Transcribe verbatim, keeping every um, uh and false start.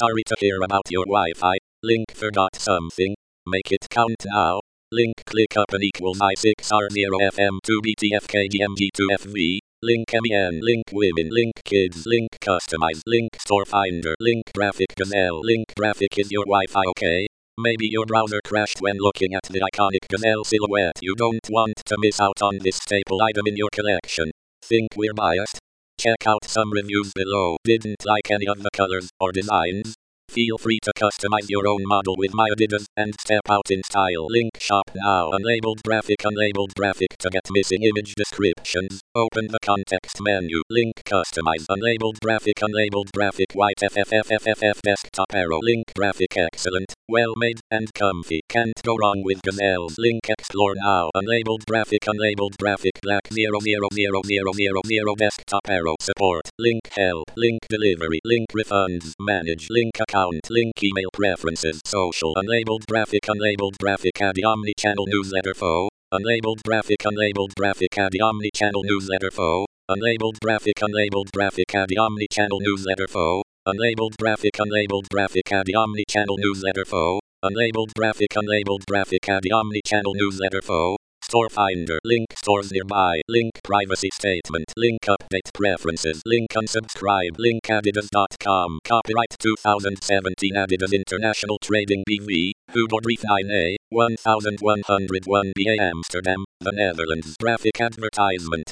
sorry to hear about your Wi-Fi. Link forgot something. Make it count now. Link click up and equals I six R zero F M two B T F K G M G two F V. Link M E N. Link women. Link kids. Link customize. Link store finder. Link graphic gazelle. Link graphic is your Wi-Fi okay? Maybe your browser crashed when looking at the iconic gazelle silhouette. You don't want to miss out on this staple item in your collection. Think we're biased? Check out some reviews below. Didn't like any of the colors or designs? Feel free to customize your own model with my Adidas and step out in style. Link shop now. Unlabeled graphic. Unlabeled graphic to get missing image descriptions. Open the context menu. Link customize. Unlabeled graphic. Unlabeled graphic. White FFFFFF desktop arrow. Link graphic excellent. Well made and comfy. Can't go wrong with gazelles. Link explore now. Unlabeled graphic. Unlabeled graphic. Black zero zero zero zero zero zero desktop arrow. Support. Link help. Link delivery. Link refunds. Manage. Link account. Link email preferences. Social. Unlabeled graphic. Unlabeled graphic. Add the omni-channel newsletter fo. Unlabeled graphic. Unlabeled graphic. Add the omni-channel newsletter fo. Unlabeled graphic. Unlabeled graphic. Add the omni-channel newsletter fo. Unlabeled graphic. Unlabeled graphic. Add the omni-channel newsletter fo. Unlabeled graphic. Unlabeled graphic. Add the omni-channel newsletter fo. Store finder. Link stores nearby. Link privacy statement. Link update preferences. Link unsubscribe. Link adidas dot com. Copyright two thousand seventeen Adidas International Trading B V. Hubodriefijn A. one thousand one hundred one B A Amsterdam, the Netherlands. Graphic advertisement.